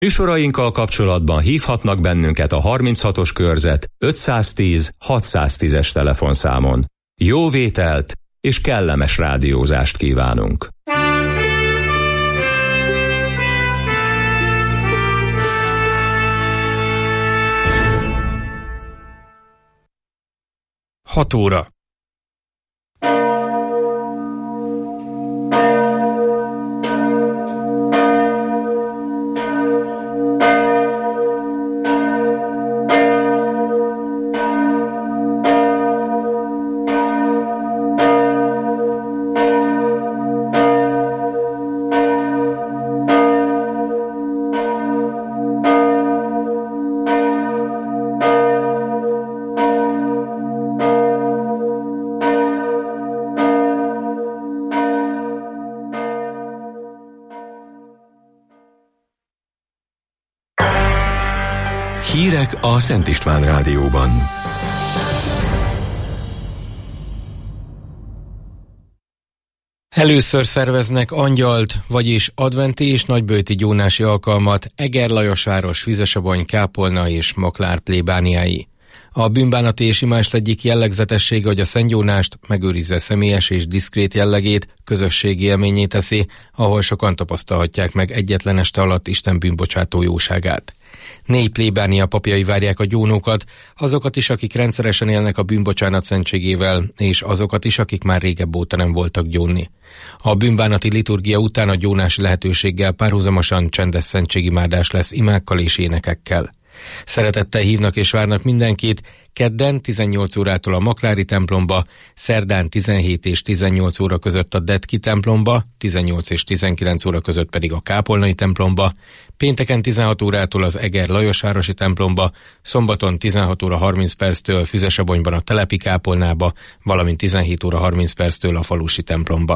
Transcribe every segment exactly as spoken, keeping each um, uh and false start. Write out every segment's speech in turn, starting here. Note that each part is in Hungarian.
Műsorainkkal kapcsolatban hívhatnak bennünket a harminchatos körzet ötszáztíz hatszáztízes telefonszámon. Jó vételt és kellemes rádiózást kívánunk! hat óra. Hírek a Szent István Rádióban. Először szerveznek angyalt, vagyis adventi és nagyböjti gyónási alkalmat Eger Lajosváros, Füzesabony, Kápolna és Maklár plébániái. A bűnbánati és imást egyik jellegzetessége, hogy a szentgyónást megőrizze személyes és diszkrét jellegét, közösségi élményé teszi, ahol sokan tapasztalhatják meg egyetlen este alatt Isten bűnbocsátó jóságát. Négy plébánia papjai várják a gyónókat, azokat is, akik rendszeresen élnek a bűnbocsánat szentségével, és azokat is, akik már régebb óta nem voltak gyónni. A bűnbánati liturgia után a gyónási lehetőséggel párhuzamosan csendes szentségimádás lesz imákkal és énekekkel. Szeretettel hívnak és várnak mindenkit kedden tizennyolc órától a Maklári templomba, szerdán tizenhét és tizennyolc óra között a Detki templomba, tizennyolc és tizenkilenc óra között pedig a Kápolnai templomba, pénteken tizenhat órától az Eger Lajosvárosi templomba, szombaton tizenhat óra harminc perctől Füzesabonyban a Telepi kápolnába, valamint tizenhét óra harminc perctől a falusi templomba.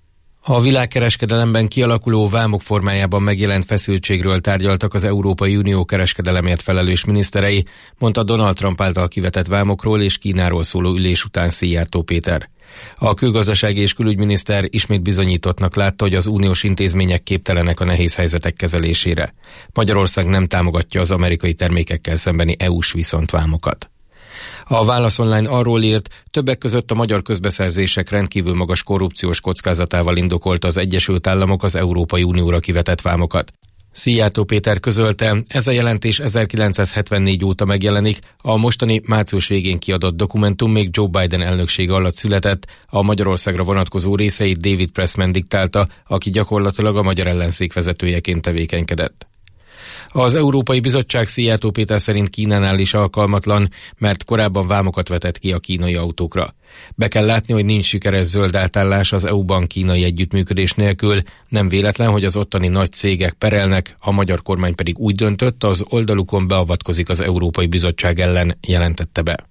A világkereskedelemben kialakuló vámok formájában megjelent feszültségről tárgyaltak az Európai Unió kereskedelemért felelős miniszterei, mondta Donald Trump által kivetett vámokról és Kínáról szóló ülés után Szijjártó Péter. A külgazdasági és külügyminiszter ismét bizonyítottnak látta, hogy az uniós intézmények képtelenek a nehéz helyzetek kezelésére. Magyarország nem támogatja az amerikai termékekkel szembeni é u-s viszontvámokat. A Válasz Online arról írt, többek között a magyar közbeszerzések rendkívül magas korrupciós kockázatával indokolta az Egyesült Államok az Európai Unióra kivetett vámokat. Szijjártó Péter közölte, ez a jelentés ezerkilencszázhetvennégy óta megjelenik, a mostani március végén kiadott dokumentum még Joe Biden elnöksége alatt született, a Magyarországra vonatkozó részeit David Pressman diktálta, aki gyakorlatilag a magyar ellenzék vezetőjeként tevékenykedett. Az Európai Bizottság Szijjártó Péter szerint Kínánál is alkalmatlan, mert korábban vámokat vetett ki a kínai autókra. Be kell látni, hogy nincs sikeres zöld átállás az é u-ban kínai együttműködés nélkül, nem véletlen, hogy az ottani nagy cégek perelnek, a magyar kormány pedig úgy döntött, az oldalukon beavatkozik az Európai Bizottság ellen, jelentette be.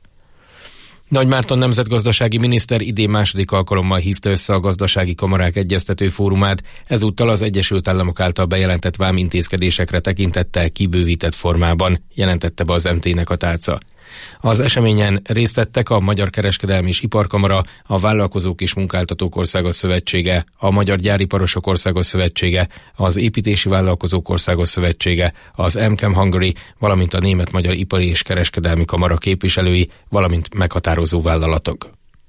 Nagy Márton nemzetgazdasági miniszter idén második alkalommal hívta össze a gazdasági kamarák egyeztető fórumát, ezúttal az Egyesült Államok által bejelentett vámintézkedésekre tekintettel kibővített formában, jelentette be az em té-nek a tálca. Az eseményen részt vettek a Magyar Kereskedelmi és Iparkamara, a Vállalkozók és Munkáltatók Országos Szövetsége, a Magyar Gyáriparosok Országos Szövetsége, az Építési Vállalkozók Országos Szövetsége, az em ká em Hungary, valamint a Német-Magyar Ipari és Kereskedelmi Kamara képviselői, valamint meghatározó vállalatok.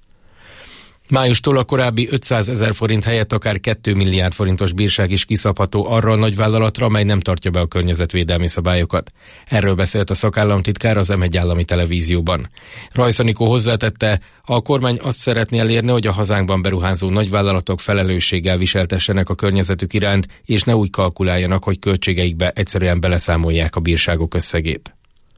Májustól a korábbi ötszázezer forint helyett akár két milliárd forintos bírság is kiszabható arra a nagyvállalatra, amely nem tartja be a környezetvédelmi szabályokat. Erről beszélt a szakállamtitkár az em egy állami televízióban. Rajsz Anikó hozzátette, a kormány azt szeretné elérni, hogy a hazánkban beruházó nagyvállalatok felelősséggel viseltessenek a környezetük iránt, és ne úgy kalkuláljanak, hogy költségeikbe egyszerűen beleszámolják a bírságok összegét.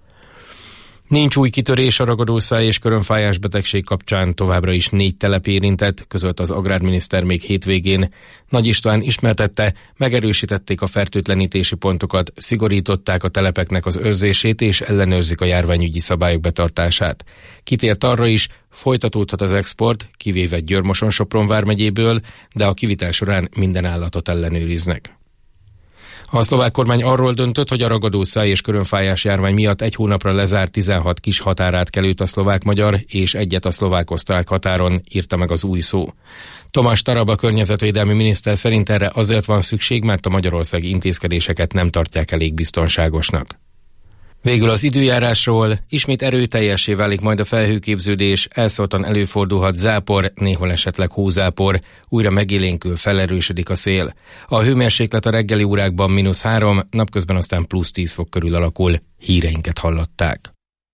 Nincs új kitörés a ragadószáj és körömfájás betegség kapcsán, továbbra is négy telep érintett, közölt az agrárminiszter még hétvégén. Nagy István ismertette, megerősítették a fertőtlenítési pontokat, szigorították a telepeknek az őrzését és ellenőrzik a járványügyi szabályok betartását. Kitért arra is, folytatódhat az export, kivéve Győr-Moson-Sopron vármegyéből, de a kivitel során minden állatot ellenőriznek. A szlovák kormány arról döntött, hogy a ragadó száj és körönfájás járvány miatt egy hónapra lezárt tizenhat kis határátkelőt a szlovák-magyar és egyet a szlovák-osztrák határon, írta meg az Új Szó. Tomás Taraba környezetvédelmi miniszter szerint erre azért van szükség, mert a magyarországi intézkedéseket nem tartják elég biztonságosnak. Végül az időjárásról: ismét erőteljessé válik majd a felhőképződés, elszórtan előfordulhat zápor, néhol esetleg hózápor, újra megélénkül, felerősödik a szél. A hőmérséklet a reggeli órákban mínusz három, napközben aztán plusz tíz fok körül alakul. Híreinket hallották.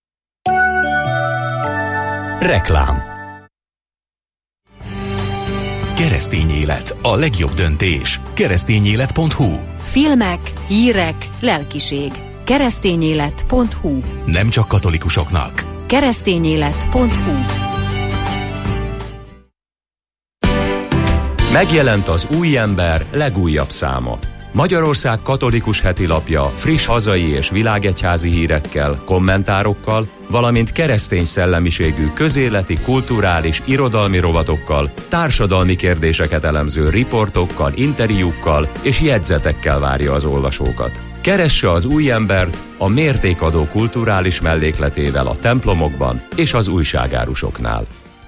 Reklám. Keresztény élet, a legjobb döntés. keresztényélet pont hu. Filmek, hírek, lelkiség. keresztényélet pont hu. Nem csak katolikusoknak. keresztényélet pont hu. Megjelent az Új Ember legújabb száma. Magyarország katolikus heti lapja friss hazai és világegyházi hírekkel, kommentárokkal, valamint keresztény szellemiségű közéleti, kulturális, irodalmi rovatokkal, társadalmi kérdéseket elemző riportokkal, interjúkkal és jegyzetekkel várja az olvasókat. Keresse az Új Embert a mértékadó kulturális mellékletével a templomokban és az újságárusoknál.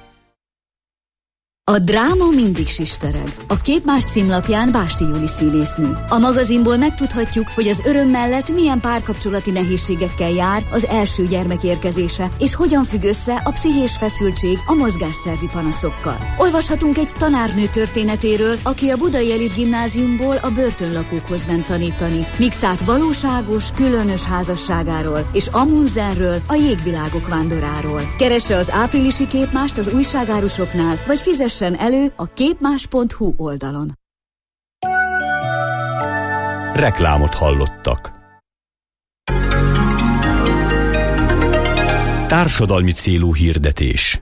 A dráma mindig sistereg. A Képmás címlapján Básti Júli színésznő. A magazinból megtudhatjuk, hogy az öröm mellett milyen párkapcsolati nehézségekkel jár az első gyermek érkezése, és hogyan függ össze a pszichés feszültség a mozgásszervi panaszokkal. Olvashatunk egy tanárnő történetéről, aki a Budai Elit Gimnáziumból a börtönlakókhoz ment tanítani, Mixát valóságos, különös házasságáról, és Amundsenről, a jégvilágok vándoráról. Keresse az áprilisi Képmást az újságárusoknál, vagy fizesse elő a képmás pont hu oldalon. Reklámot hallottak. Társadalmi célú hirdetés.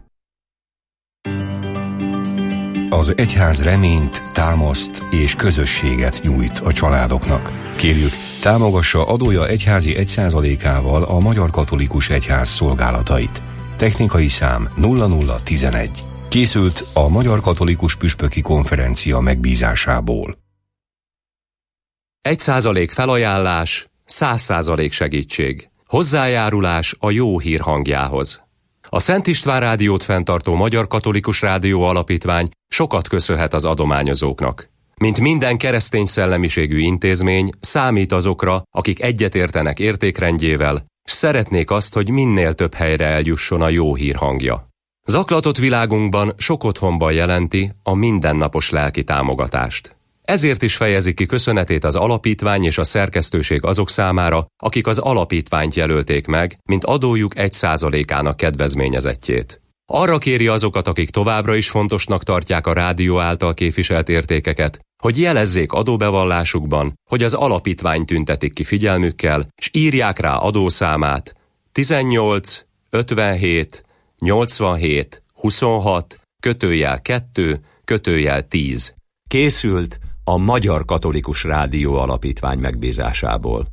Az egyház reményt, támaszt és közösséget nyújt a családoknak. Kérjük, támogassa adója egyházi egy százalékával a Magyar Katolikus Egyház szolgálatait. Technikai szám nulla nulla tizenegy. Készült a Magyar Katolikus Püspöki Konferencia megbízásából. Egy százalék felajánlás, száz százalék segítség. Hozzájárulás a jó hír hangjához. A Szent István Rádiót fenntartó Magyar Katolikus Rádió Alapítvány sokat köszönhet az adományozóknak. Mint minden keresztény szellemiségű intézmény, számít azokra, akik egyetértenek értékrendjével, s szeretnék azt, hogy minél több helyre eljusson a jó hír hangja. Zaklatott világunkban sok otthonban jelenti a mindennapos lelki támogatást. Ezért is fejezi ki köszönetét az alapítvány és a szerkesztőség azok számára, akik az alapítványt jelölték meg, mint adójuk egy százalékának kedvezményezettjét. Arra kéri azokat, akik továbbra is fontosnak tartják a rádió által képviselt értékeket, hogy jelezzék adóbevallásukban, hogy az alapítvány tüntetik ki figyelmükkel, és írják rá adószámát tizennyolc ötvenhét nyolcvanhét huszonhat kötőjel kettő kötőjel tíz. Készült a Magyar Katolikus Rádió Alapítvány megbízásából.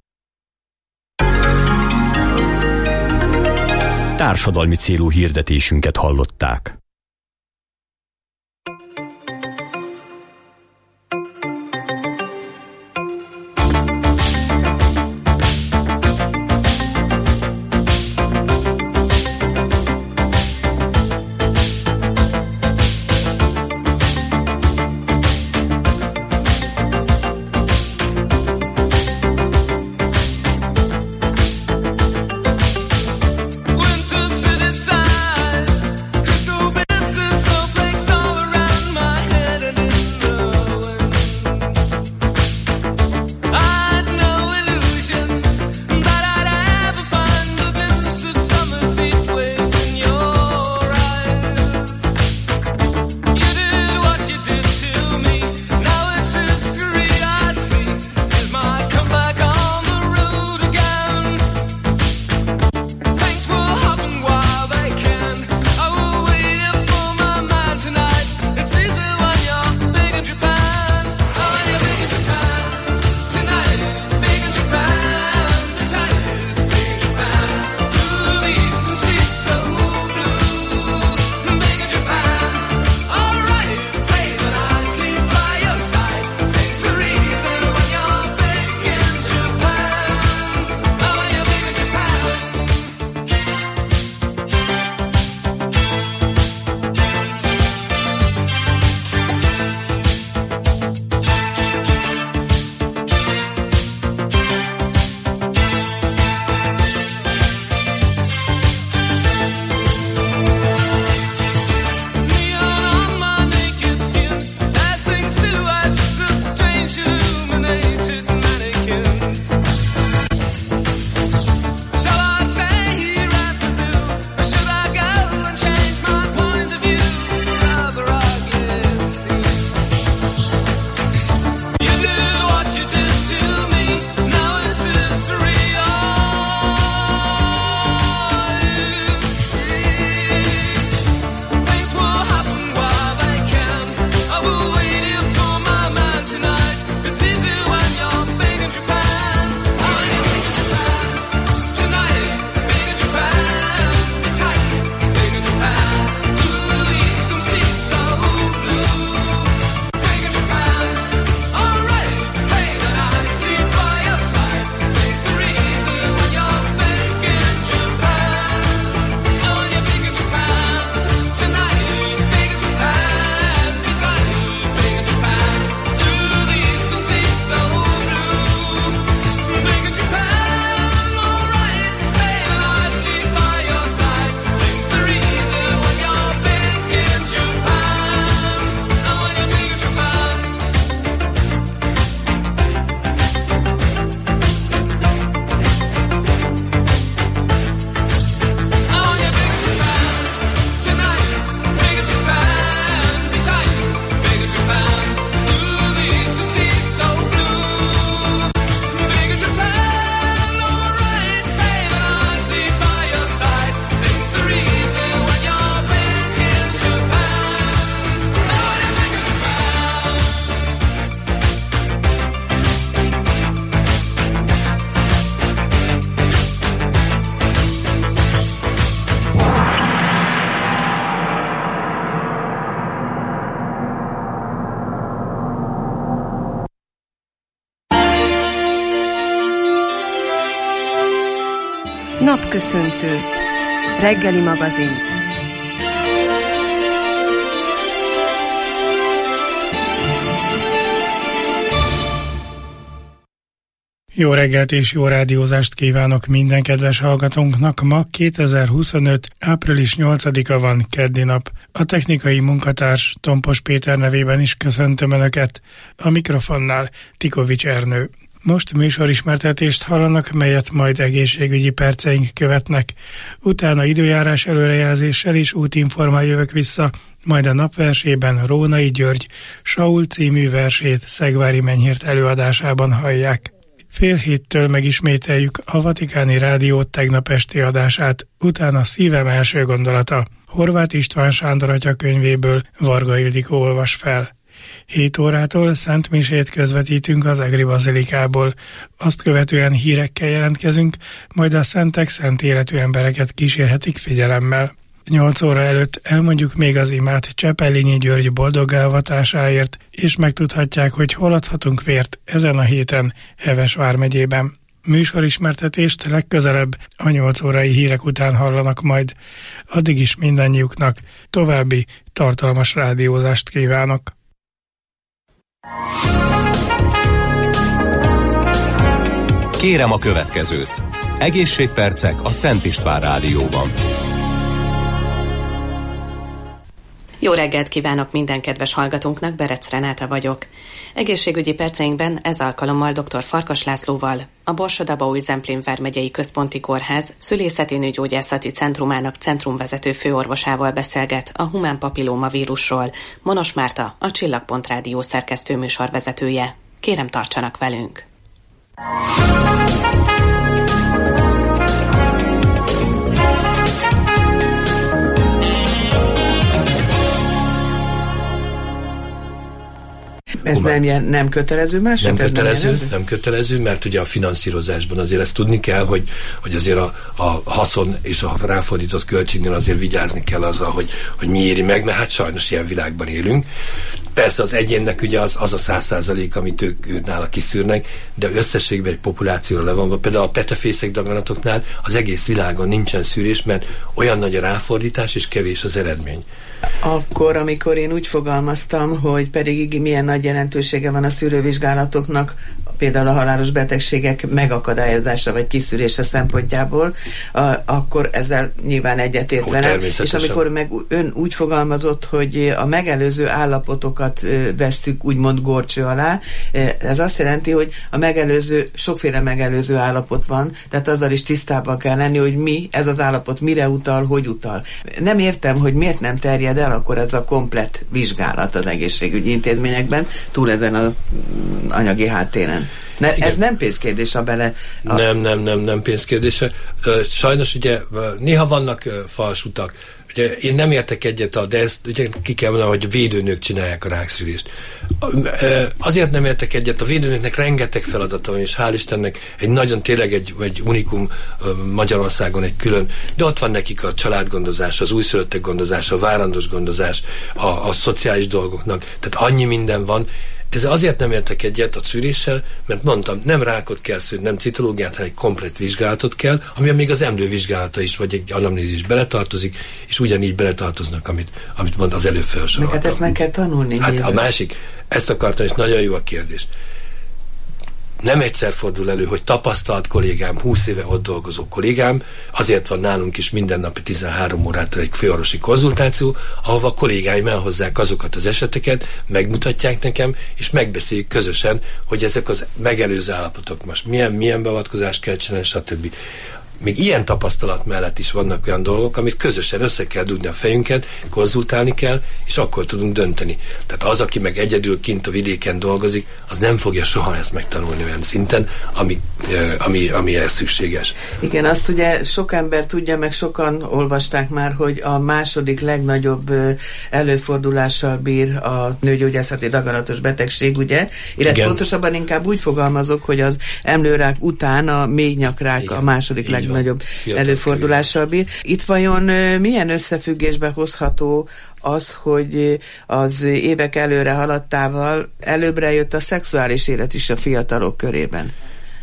Társadalmi célú hirdetésünket hallották. Napköszöntő. Reggeli magazin. Jó reggelt és jó rádiózást kívánok minden kedves hallgatónknak. Ma kétezer-huszonöt. április nyolcadika van, keddi nap. A technikai munkatárs Tompos Péter nevében is köszöntöm Önöket. A mikrofonnál Tikovics Ernő. Most műsorismertetést hallanak, melyet majd egészségügyi perceink követnek. Utána időjárás előrejelzéssel és útinformál jövök vissza, majd a napversében Rónai György Saul című versét Szegvári Menyhért előadásában hallják. Fél héttől megismételjük a Vatikáni Rádió tegnap esti adását, utána Szívem első gondolata. Horváth István Sándor atya könyvéből Varga Ildikó olvas fel. hét órától szentmisét közvetítünk az Egri Bazilikából, azt követően hírekkel jelentkezünk, majd a szentek szent életű embereket kísérhetik figyelemmel. nyolc óra előtt elmondjuk még az imát Csepellényi György boldogálvatásáért, és megtudhatják, hogy hol adhatunk vért ezen a héten Heves vármegyében. Műsorismertetést legközelebb a nyolc órai hírek után hallanak majd. Addig is mindannyiuknak további tartalmas rádiózást kívánok. Kérem a következőt. Egészségpercek a Szent István Rádióban. Jó reggelt kívánok minden kedves hallgatónknak, Berec Renáta vagyok. Egészségügyi perceinkben ez alkalommal dr. Farkas Lászlóval, a Borsod-Abaúj-Zemplén vármegyei központi kórház szülészeti nőgyógyászati centrumának centrumvezető főorvosával beszélget a humán papillóma vírusról. Monos Márta, a Csillagpont Rádió szerkesztő műsorvezetője. Kérem, tartsanak velünk! Ez nem, ilyen, nem kötelező más? Nem kötelező, nem, nem kötelező, mert ugye a finanszírozásban azért ezt tudni kell, hogy, hogy azért a, a haszon és a ráfordított költségnél azért vigyázni kell azzal, hogy, hogy mi éri meg, mert hát sajnos ilyen világban élünk. Persze az egyénnek ugye az, az a száz százalék, amit ők, ők nála kiszűrnek, de összességben egy populációra levonva, például a petefészek daganatoknál az egész világon nincsen szűrés, mert olyan nagy a ráfordítás és kevés az eredmény. Akkor, amikor én úgy fogalmaztam, hogy pedig milyen nagy jelentősége van a szűrővizsgálatoknak, például a halálos betegségek megakadályozása vagy kiszűrése szempontjából, a, akkor ezzel nyilván egyetért velem. És amikor meg ön úgy fogalmazott, hogy a megelőző állapotokat vesszük úgymond górcső alá, ez azt jelenti, hogy a megelőző, sokféle megelőző állapot van, tehát azzal is tisztában kell lenni, hogy mi, ez az állapot mire utal, hogy utal. Nem értem, hogy miért nem terjed el akkor ez a komplett vizsgálat az egészségügyi intézményekben, túl ezen az anyagi háttéren. Ne, ez nem pénzkérdés a bele... A... Nem, nem, nem, nem pénzkérdése. Sajnos ugye néha vannak fals utak. Ugye én nem értek egyet, de ezt ugye ki kell mondani, hogy védőnők csinálják a rákszűrést. Azért nem értek egyet, a védőnőknek rengeteg feladata van, és hál' Istennek egy nagyon tényleg egy, egy unikum Magyarországon egy külön, de ott van nekik a családgondozás, az újszülöttek gondozása, a várandós gondozás, a, a szociális dolgoknak, tehát annyi minden van. Ezzel azért nem értek egyet a szűréssel, mert mondtam, nem rákot kell szűrni, nem citológiát, hanem egy komplett vizsgálatot kell, ami még az emlővizsgálata is, vagy egy anamnézis beletartozik, és ugyanígy beletartoznak, amit, amit mond az előbb felsoroltam. Hát ezt meg kell tanulni. Hát nyilván. A másik, ezt akartam, és nagyon jó a kérdés. Nem egyszer fordul elő, hogy tapasztalt kollégám, húsz éve ott dolgozó kollégám, azért van nálunk is mindennapi tizenhárom órától egy főorvosi konzultáció, ahova a kollégáim elhozzák azokat az eseteket, megmutatják nekem, és megbeszéljük közösen, hogy ezek az megelőző állapotok most milyen, milyen beavatkozást kell csinálni, stb. Még ilyen tapasztalat mellett is vannak olyan dolgok, amit közösen össze kell dugni a fejünket, konzultálni kell, és akkor tudunk dönteni. Tehát az, aki meg egyedül kint a vidéken dolgozik, az nem fogja soha ezt megtanulni olyan szinten, ami, ami, ami ez szükséges. Igen, azt ugye sok ember tudja, meg sokan olvasták már, hogy a második legnagyobb előfordulással bír a nőgyógyászati daganatos betegség, ugye? Illetve pontosabban inkább úgy fogalmazok, hogy az emlőrák után a mélynyakrák igen, a második legnagyobb nagyobb előfordulással bír. Itt vajon milyen összefüggésbe hozható az, hogy az évek előre haladtával előbbre jött a szexuális élet is a fiatalok körében?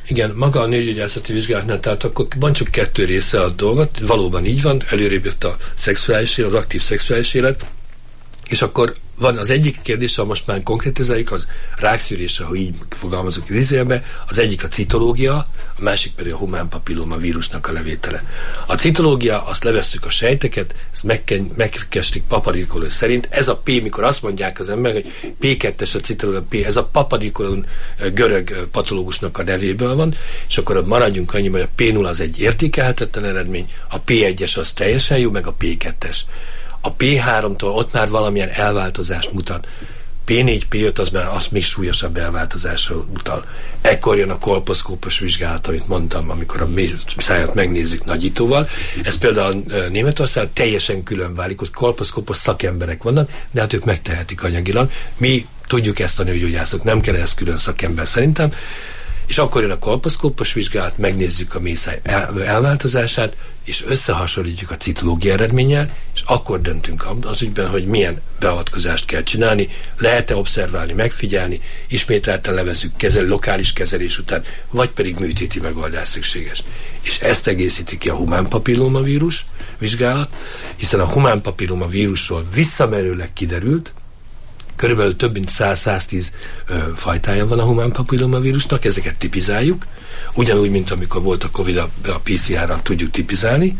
Igen, maga a nőgyógyászati vizsgálatnál, tehát akkor van csak kettő része a dolgot, valóban így van, előrébb jött a szexuális élet, az aktív szexuális élet, és akkor van az egyik kérdés, ha most már konkrétizáljuk, az rákszűrése, ha így fogalmazunk idézőjelbe, az egyik a citológia, a másik pedig a humán papilloma vírusnak a levétele. A citológia, azt levesszük a sejteket, ezt megkestik Papadopoulos szerint, ez a P, mikor azt mondják az emberek, hogy P kettes a citológia, P, ez a Papadopoulos görög patológusnak a nevéből van, és akkor maradjunk annyi, hogy a P nulla az egy értékelhetetlen eredmény, a P egyes az teljesen jó, meg a P kettes. A P háromtól ott már valamilyen elváltozást mutat. P négy, P öt az már az még súlyosabb elváltozásra utal. Ekkor jön a kolposzkópos vizsgálat, amit mondtam, amikor a száját megnézzük nagyítóval. Ez például Németország teljesen külön válik, ott kolposzkópos szakemberek vannak, de hát ők megtehetik anyagilag. Mi tudjuk ezt a nőgyógyászok, nem kell ez külön szakember szerintem. És akkor jön a kolposzkópos vizsgálat, megnézzük a mészáj el- elváltozását, és összehasonlítjuk a citológia eredménnyel, és akkor döntünk az ügyben, hogy milyen beavatkozást kell csinálni, lehet-e obszerválni, megfigyelni, ismételten levesszük kezel, lokális kezelés után, vagy pedig műtéti megoldás szükséges. És ezt egészíti ki a humán papillomavírus vizsgálat, hiszen a humán papillomavírusról visszamenőleg kiderült, körülbelül több mint száz-száztíz fajtája van a humán papillomavírusnak, ezeket tipizáljuk, ugyanúgy, mint amikor volt a Covid, a, a pé cé er-ra tudjuk tipizálni,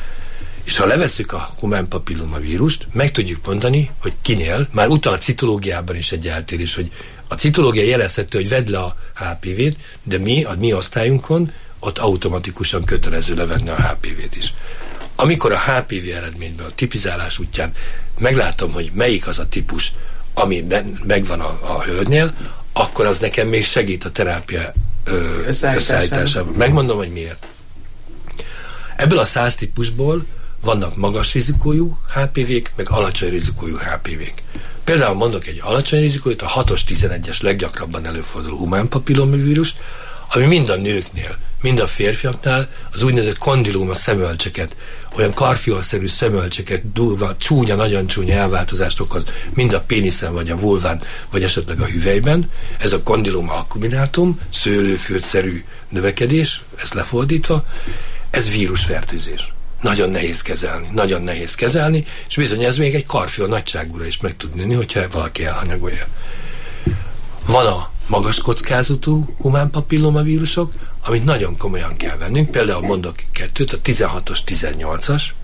és ha levesszük a humán papillomavírust, meg tudjuk mondani, hogy kinél, már utal a citológiában is egy eltérés, hogy a citológia jelezhető, hogy vedd le a há pé vét, de mi, a mi osztályunkon, ott automatikusan kötelező levenni a há pé vét is. Amikor a há pé vé eredményből, a tipizálás útján meglátom, hogy melyik az a típus, ami megvan a, a hölgynél, akkor az nekem még segít a terápia ö, összeállításában. Megmondom, hogy miért. Ebből a száz típusból vannak magas rizikójú há pé vék, meg alacsony rizikójú há pé vék. Például mondok egy alacsony rizikójút, a hatos tizenegyes leggyakrabban előforduló humán papillomavírust, ami mind a nőknél, mind a férfiaknál az úgynevezett kondilóma szemölcseket, olyan karfiolszerű szemölcseket, durva, csúnya, nagyon csúnya elváltozást okoz, mind a péniszen, vagy a vulván, vagy esetleg a hüvelyben. Ez a kondilóma akkuminátum, szőlőfürtszerű növekedés, ezt lefordítva, ez vírusfertőzés. Nagyon nehéz kezelni, nagyon nehéz kezelni, és bizony ez még egy karfiol nagyságúra is meg tud nőni, hogyha valaki elhanyagolja. Van a magas kockázatú humán papillomavírusok, amit nagyon komolyan kell vennünk. Például mondok kettőt, a tizenhatos, tizennyolcas.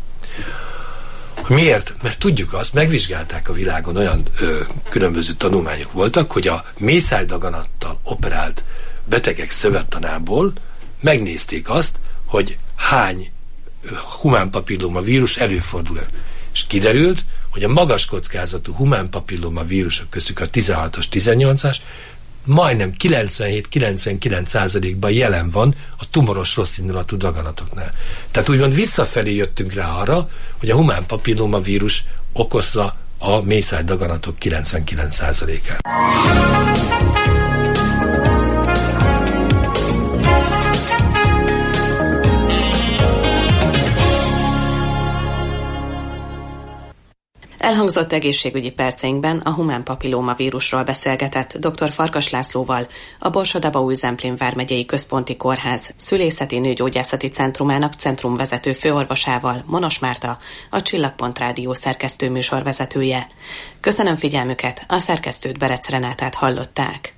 Miért? Mert tudjuk azt, megvizsgálták a világon, olyan ö, különböző tanulmányok voltak, hogy a mészájdaganattal operált betegek szövettanából megnézték azt, hogy hány humán papillomavírus előfordul. És kiderült, hogy a magas kockázatú humán papillomavírusok köztük a tizenhatos, tizennyolcas majdnem kilencvenhét-kilencvenkilenc százalékban jelen van a tumoros rosszindulatú daganatoknál. Tehát úgymond visszafelé jöttünk rá arra, hogy a humán papillomavírus okozza a mészájdaganatok kilencvenkilenc százalékát. Elhangzott egészségügyi perceinkben a humán papillomavírusról beszélgetett dr. Farkas Lászlóval, a Borsod-Abaúj-Zemplén vármegyei központi kórház szülészeti nőgyógyászati centrumának centrumvezető főorvosával, Monos Márta, a Csillagpont Rádió szerkesztő műsorvezetője. Köszönöm figyelmüket, a szerkesztőt, Berec Renátát hallották.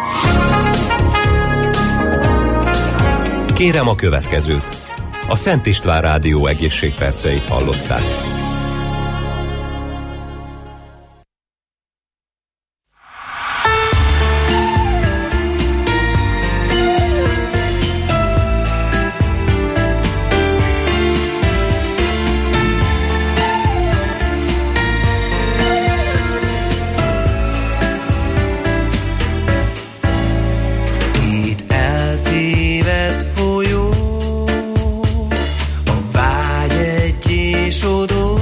Kérem a következőt. A Szent István Rádió egészségperceit hallották. Oda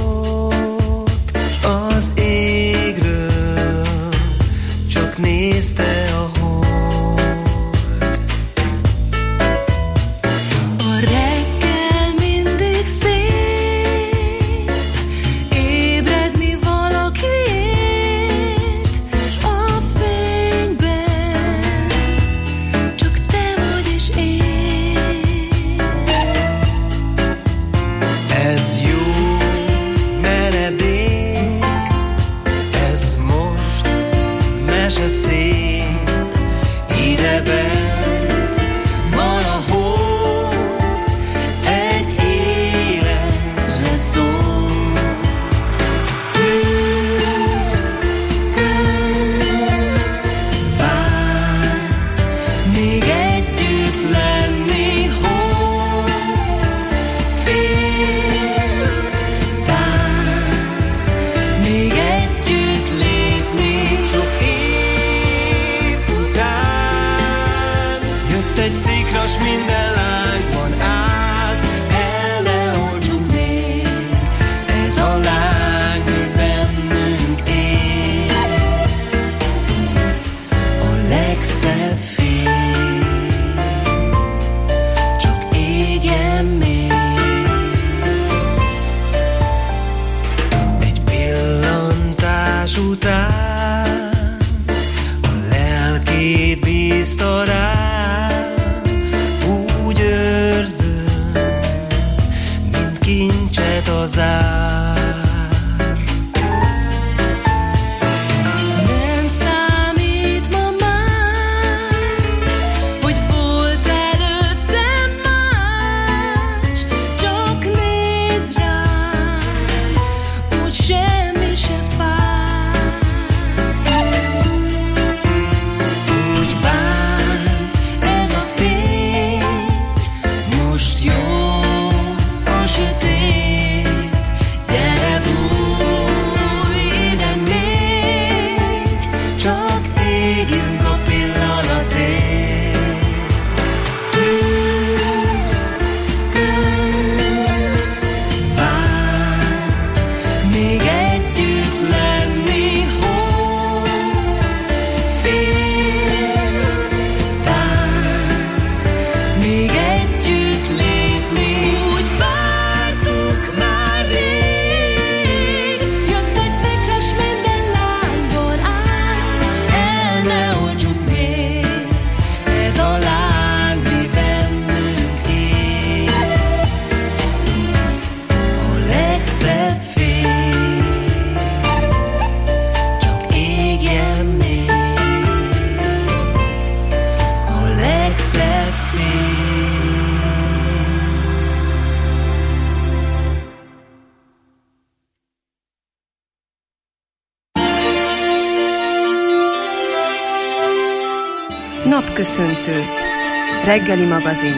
Napköszöntő. Reggeli magazin.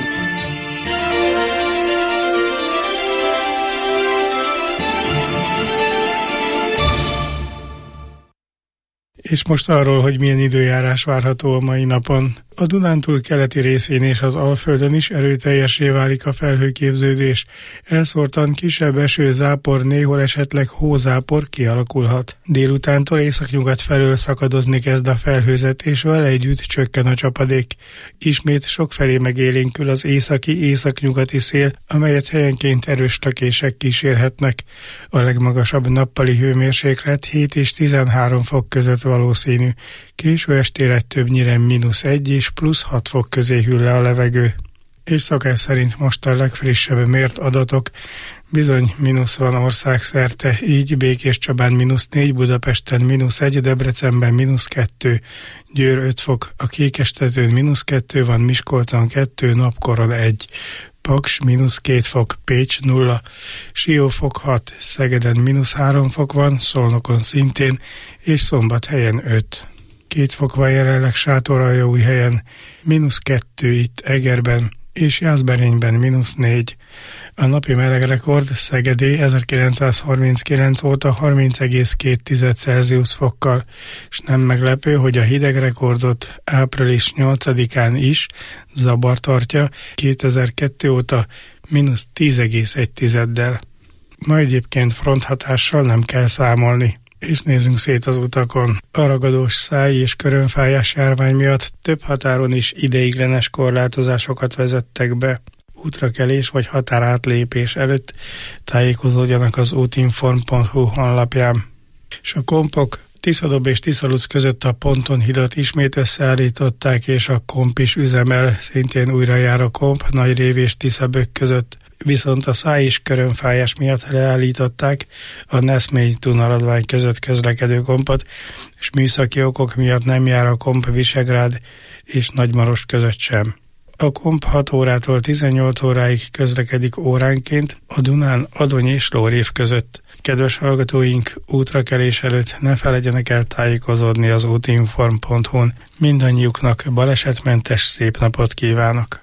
És most arról, hogy milyen időjárás várható a mai napon. A Dunántúl keleti részén és az Alföldön is erőteljessé válik a felhőképződés. Elszórtan kisebb eső, zápor, néhol esetleg hózápor kialakulhat. Délutántól északnyugat felől szakadozni kezd a felhőzet, és vele együtt csökken a csapadék. Ismét sokfelé megélénkül az északi északnyugati szél, amelyet helyenként erős lökések kísérhetnek. A legmagasabb nappali hőmérséklet hét és tizenhárom fok között valószínű. Késő estére többnyire mínusz egy és plusz hat fok közé hűl le a levegő. És szokás szerint most a legfrissebb mért adatok. Bizony mínusz van országszerte, így Békéscsabán mínusz négy, Budapesten mínusz egy, Debrecenben mínusz kettő, Győr öt fok, a Kékestetőn mínusz kettő van, Miskolcon kettő, Napkoron egy, Paks mínusz két fok, Pécs nulla, Siófok hat, Szegeden mínusz három fok van, Szolnokon szintén, és Szombathelyen öt. Két fok van jelenleg Sátoraljaújhelyen, mínusz kettő itt Egerben, és Jászberényben mínusz négy. A napi melegrekord Szegedé ezerkilencszázharminckilenc óta harminc egész két Celsius fokkal, és nem meglepő, hogy a hidegrekordot április nyolcadikán is Zabar tartja kétezer-kettő óta mínusz tíz egész egy-del. Ma egyébként fronthatással nem kell számolni. És nézzünk szét az utakon. A ragadós száj és körönfájás járvány miatt több határon is ideiglenes korlátozásokat vezettek be. Útrakelés vagy határátlépés előtt tájékozódjanak az útinform pont hu honlapján. És a kompok Tiszadob és Tiszaluc között a Ponton hidat ismét összeállították, és a komp is üzemel, szintén újra jár a komp Nagyrév és Tiszabök között. Viszont a száj és körönfájás miatt leállították a Neszmély Dunaradvány között közlekedő kompot, és műszaki okok miatt nem jár a komp Visegrád és Nagymaros között sem. A komp hat órától tizennyolc óráig közlekedik óránként a Dunán Adony és Lórév között. Kedves hallgatóink, útrakelés előtt ne feledjenek el tájékozódni az útinform pont hu-n. Mindannyiuknak balesetmentes szép napot kívánok!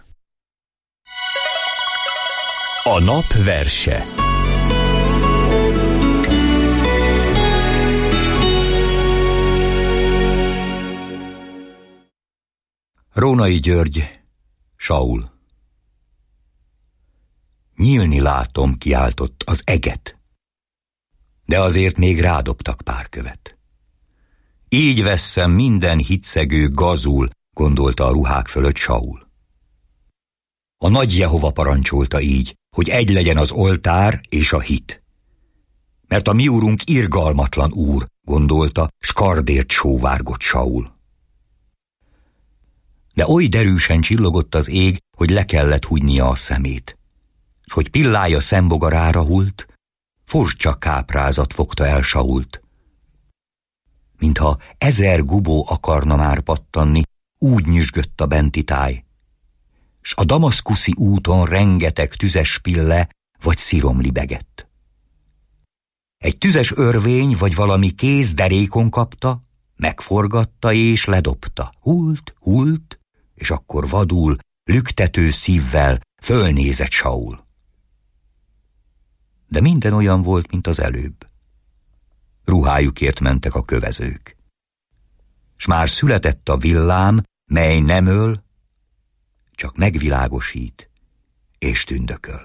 A nap verse. Rónai György, Saul. Nyílni látom, kiáltott az eget, de azért még rádobtak pár követ. Így vesszem minden hitszegő gazul, gondolta a ruhák fölött Saul. A nagy Jehova parancsolta így, hogy egy legyen az oltár és a hit. Mert a mi úrunk irgalmatlan úr, gondolta, s kardért sóvárgott Saul. De oly derűsen csillogott az ég, hogy le kellett húgynia a szemét. S hogy pillája szembogarára hult, furcsa káprázat fogta el Sault. Mintha ezer gubó akarna már pattanni, úgy nyüzsgött a benti táj, s a damaszkuszi úton rengeteg tüzes pille vagy szirom libegett. Egy tüzes örvény vagy valami kéz derékon kapta, megforgatta és ledobta. Hult, hult, és akkor vadul, lüktető szívvel fölnézett Saul. De minden olyan volt, mint az előbb. Ruhájukért mentek a kövezők. S már született a villám, mely nem öl, csak megvilágosít és tündököl.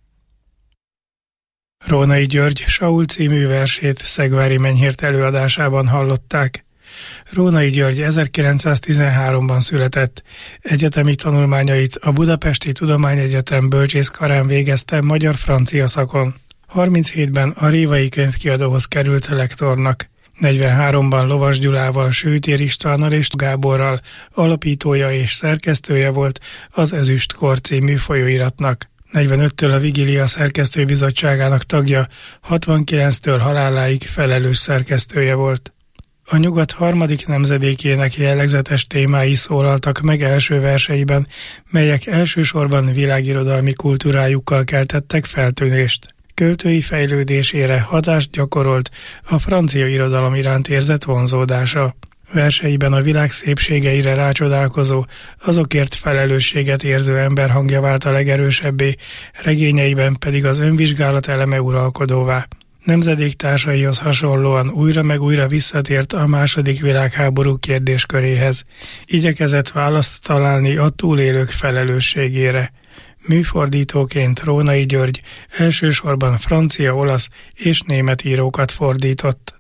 Rónai György Saul című versét Szegvári Menyhért előadásában hallották. Rónai György ezerkilencszáztizenháromban született. Egyetemi tanulmányait a Budapesti Tudományegyetem bölcsészkarán végezte magyar-francia szakon. harminchétben a Révai Könyvkiadóhoz került lektornak. negyvenháromban Lovas Gyulával, Sőtér Istvánnal és Gáborral alapítója és szerkesztője volt az Ezüstkor című folyóiratnak. negyvenöttől a Vigília szerkesztőbizottságának tagja, hatvankilenctől haláláig felelős szerkesztője volt. A nyugat harmadik nemzedékének jellegzetes témái szólaltak meg első verseiben, melyek elsősorban világirodalmi kultúrájukkal keltettek feltűnést. Költői fejlődésére hatást gyakorolt a francia irodalom iránt érzett vonzódása. Verseiben a világ szépségeire rácsodálkozó, azokért felelősséget érző ember hangja vált a legerősebbé, regényeiben pedig az önvizsgálat eleme uralkodóvá. Nemzedéktársaihoz hasonlóan újra meg újra visszatért a második világháború kérdésköréhez. Igyekezett választ találni a túlélők felelősségére. Műfordítóként Rónai György elsősorban francia, olasz és német írókat fordított.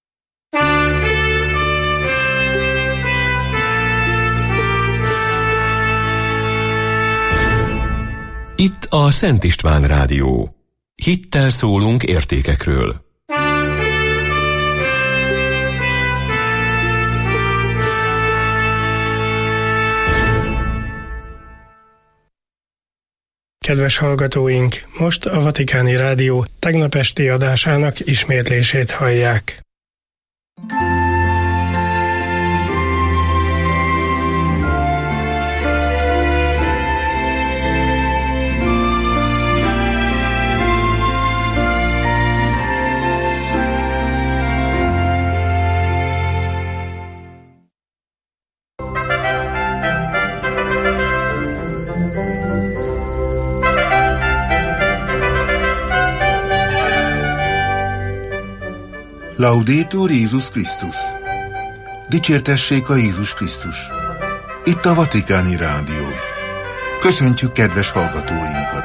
Itt a Szent István Rádió. Hittel szólunk értékekről. Kedves hallgatóink, most a Vatikáni Rádió tegnap esti adásának ismétlését hallják. Laudetur Jézus Krisztus! Dicsértessék a Jézus Krisztus! Itt a Vatikáni Rádió. Köszöntjük kedves hallgatóinkat!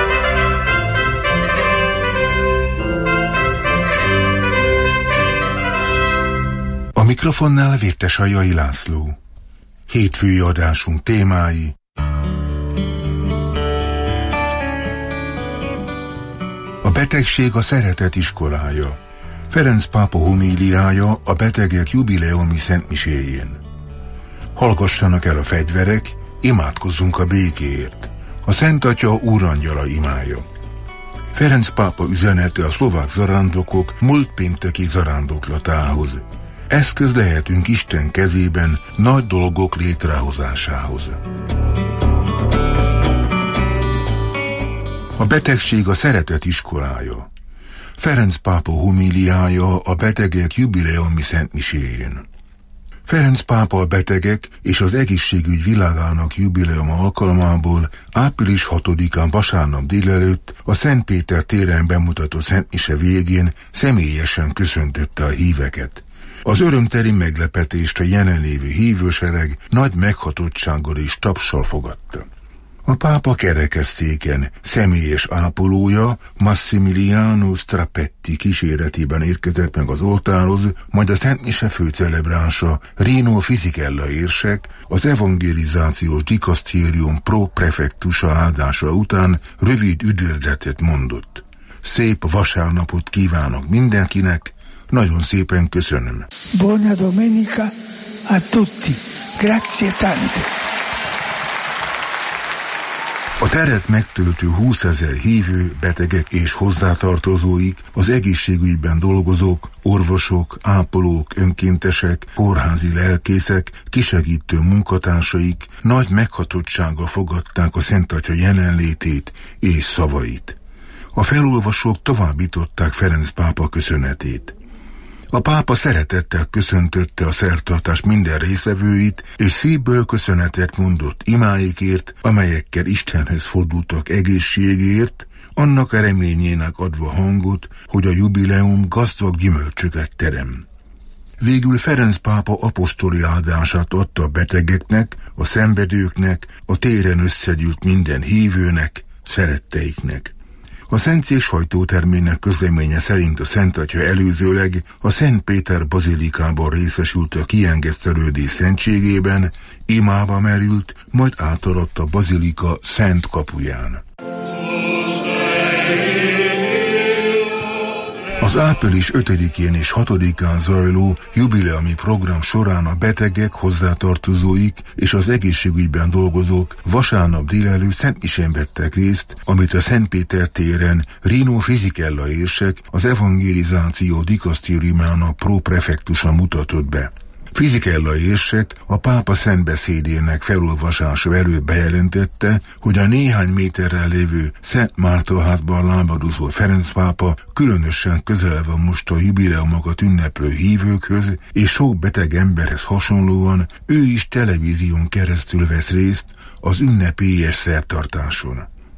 A mikrofonnál Vértesajai László. Hétfői adásunk témái: a betegség a szeretet iskolája. Ferenc pápa homíliája a betegek jubileumi szentmiséjén. Hallgassanak el a fegyverek, imádkozzunk a békéért. A Szent Atya úrangyala imája. Ferenc pápa üzenete a szlovák zarándokok múlt pénteki zarándoklatához. Eszköz lehetünk Isten kezében nagy dolgok létrehozásához. A betegség a szeretet iskolája. Ferenc pápa homíliája a betegek jubileumi szentmiséjén. Ferenc pápa a betegek és az egészségügy világának jubileuma alkalmából április hatodikán vasárnap délelőtt a Szent Péter téren bemutatott szentmise végén személyesen köszöntötte a híveket. Az örömteli meglepetést a jelenlévő hívősereg nagy meghatottsággal és tapssal fogadta. A pápa kerekesztéken személyes ápolója Massimiliano Strapetti kíséretében érkezett meg az oltárhoz, majd a szentmise főcelebránsa Rino Fisichella érsek az evangelizációs dikasztérium pro-prefektusa áldása után rövid üdvözletet mondott. Szép vasárnapot kívánok mindenkinek, nagyon szépen köszönöm. Buona domenica a tutti. Grazie tante. A teret megtöltő húszezer hívő, betegek és hozzátartozóik, az egészségügyben dolgozók, orvosok, ápolók, önkéntesek, kórházi lelkészek, kisegítő munkatársaik nagy meghatottsággal fogadták a Szent Atya jelenlétét és szavait. A felolvasók továbbították Ferenc pápa köszönetét. A pápa szeretettel köszöntötte a szertartás minden részevőit, és szívből köszönetet mondott imáikért, amelyekkel Istenhez fordultak egészségért, annak a reményének adva hangot, hogy a jubileum gazdag gyümölcsöket terem. Végül Ferenc pápa apostoli áldását adta a betegeknek, a szenvedőknek, a téren összegyűlt minden hívőnek, szeretteiknek. A Szentszék sajtótermének közleménye szerint a Szent Atya előzőleg a Szent Péter bazilikában részesült a kiengesztelődés szentségében, imába merült, majd átaladt a bazilika szent kapuján. Az április ötödikén és hatodikán zajló jubileumi program során a betegek, hozzátartozóik és az egészségügyben dolgozók vasárnap délelőtt szentmisén vettek részt, amit a Szent Péter téren Rino Fisichella érsek az evangelizáció dikasztériumának pro-prefektusa mutatott be. Fizikella érsek a pápa szentbeszédének felolvasása előtt bejelentette, hogy a néhány méterrel lévő Szent Márton házban lábadozó Ferenc pápa különösen közel van most a jubileumokat ünneplő hívőkhöz, és sok beteg emberhez hasonlóan ő is televízión keresztül vesz részt az ünnepélyes szertartáson.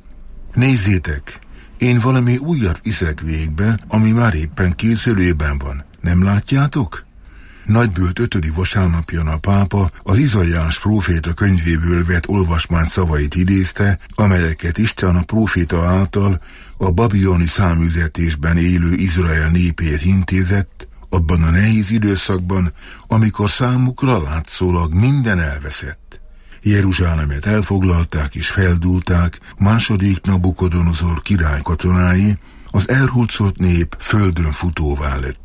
Nézzétek, én valami újat viszek végbe, ami már éppen készülőben van. Nem látjátok? Nagybölt ötödik vasárnapján a pápa az Izaiás próféta könyvéből vett olvasmány szavait idézte, amelyeket Isten a próféta által a babiloni számüzetésben élő Izrael népéhez intézett, abban a nehéz időszakban, amikor számukra látszólag minden elveszett. Jeruzsálemet elfoglalták és feldúlták második Nabukodonozor király katonái, az elhurcolt nép földön futóvá lett.